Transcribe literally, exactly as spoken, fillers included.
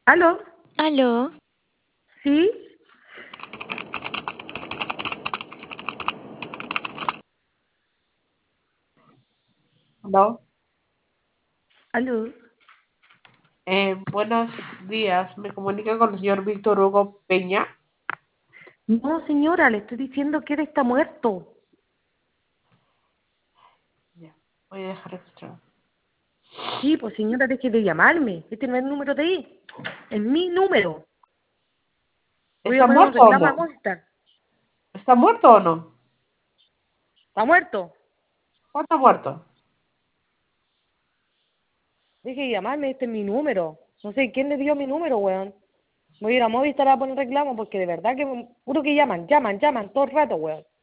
¿Aló? Aló, ¿Sí? No. ¿Aló? Eh, buenos días. Me comunica con el señor Víctor Hugo Peña. No, señora, le estoy diciendo que él está muerto. Ya, voy a dejar registrado. Sí, pues señora, deje de llamarme. Este no es el número de él. Es mi número. Voy a ¿Está poner un muerto o reclamo a no? Movistar. ¿Está muerto o no? ¿Está muerto? ¿Cuándo está muerto? Deje de llamarme, este es mi número. No sé quién le dio mi número, weón. Voy a ir a Movistar a poner reclamo porque de verdad que me- puro que llaman, llaman, llaman todo el rato, weón.